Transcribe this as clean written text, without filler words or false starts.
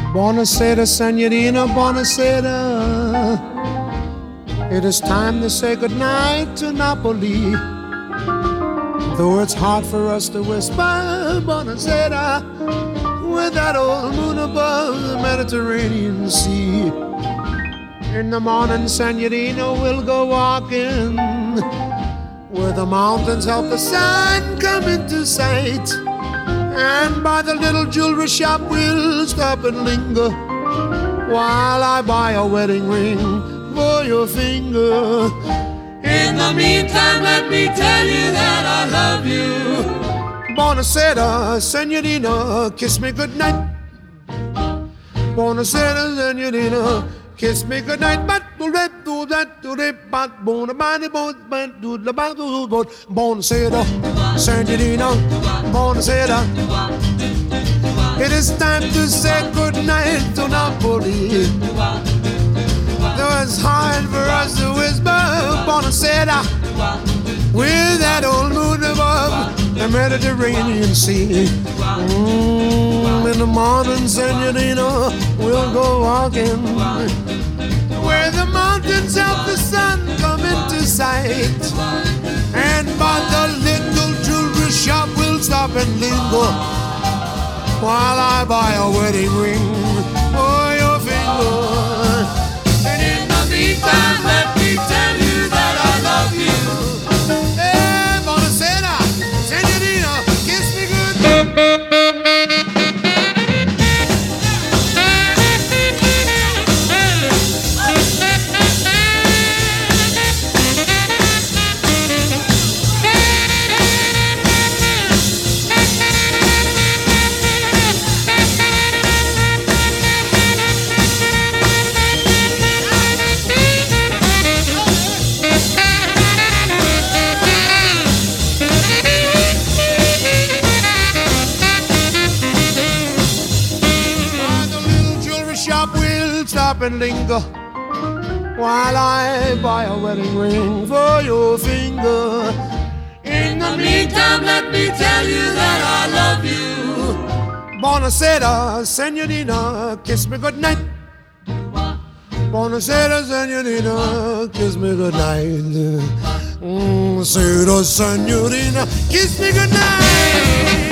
Buonasera, Senorina, buonasera. It is time to say goodnight to Napoli. Though it's hard for us to whisper buonasera with that old moon above the Mediterranean Sea. In the morning, Senorina, we'll go walking where the mountains help the sun come into sight. And by the little jewelry shop we'll stop and linger while I buy a wedding ring for your finger. In the meantime, let me tell you that I love you. Buonasera, Senorina, kiss me goodnight. Buonasera, Senorina, kiss me goodnight. Buonasera, Senorina, buonasera. It is time to say goodnight to Napoli. Though it's hard for us to whisper buonasera with that old moon above the Mediterranean Sea. In the morning, Senorina, we'll go walking where the mountains help the sun come into sight. And by the little jewelry shop we'll stop and linger while I buy a wedding ring for your finger. And in the meantime, let me tell you that I love you. Hey, buonasera, Senorina, kiss me good. Stop and linger while I buy a wedding ring for your finger. In the meantime, let me tell you that I love you. Buonasera, Senorina, kiss me goodnight. Buonasera, Senorina, kiss me goodnight. Buonasera, Senorina, kiss me goodnight.